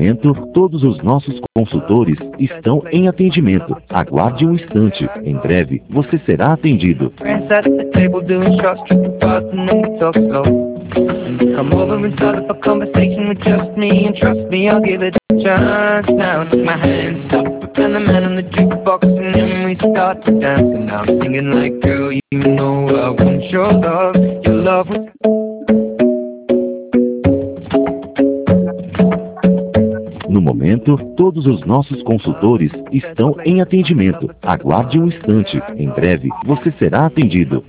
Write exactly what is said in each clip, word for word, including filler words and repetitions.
momento, todos os nossos consultores estão em atendimento. Aguarde um instante. Em breve, você será atendido. Come over and start up a conversation with just me, and trust me, I'll give it a chance. Now take my hand, stop it, and the man on the jukebox, and then we start to dance. And now I'm singing like, girl, you know I want your love, your love was... No momento, todos os nossos consultores estão em atendimento. Aguarde um instante. Em breve, você será atendido.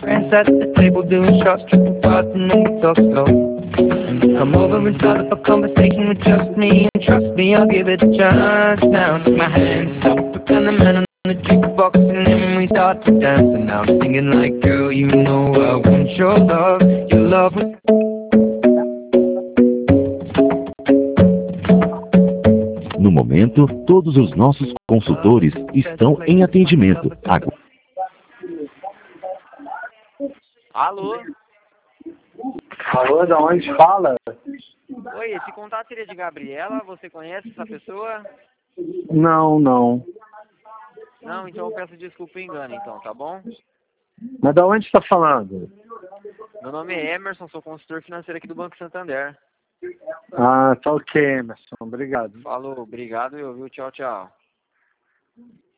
Come over and start up a conversation with just me, and trust me, I'll give it a chance. Now take my hand, stop it, and the man on the jukebox, and then we start to dance. And now I'm singing like, girl, you know I want your love, your love was... No momento, todos os nossos consultores estão em atendimento. Agu... Alô? Alô, da onde fala? Oi, esse contato seria de Gabriela, você conhece essa pessoa? Não, não. Não, então eu peço desculpa o engano, então, tá bom? Mas da onde está falando? Meu nome é Emerson, sou consultor financeiro aqui do Banco Santander. Ah, tá ok, Emerson. Obrigado. Falou, obrigado, eu viu, tchau, tchau.